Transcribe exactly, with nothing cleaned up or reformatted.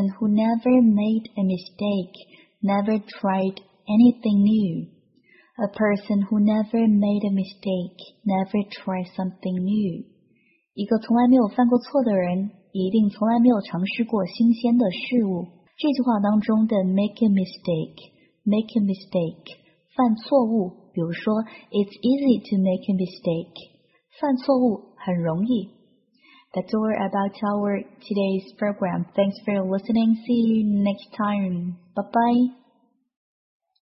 person who never made a mistake, never tried anything new. A person who never made a mistake, never tried something new. 一个从来没有犯过错的人，一定从来没有尝试过新鲜的事物。这句话当中的 make a mistake, make a mistake, 犯错误，比如说 It's easy to make a mistake. 犯错误很容易。That's all about our today's program. Thanks for listening. See you next time. Bye bye.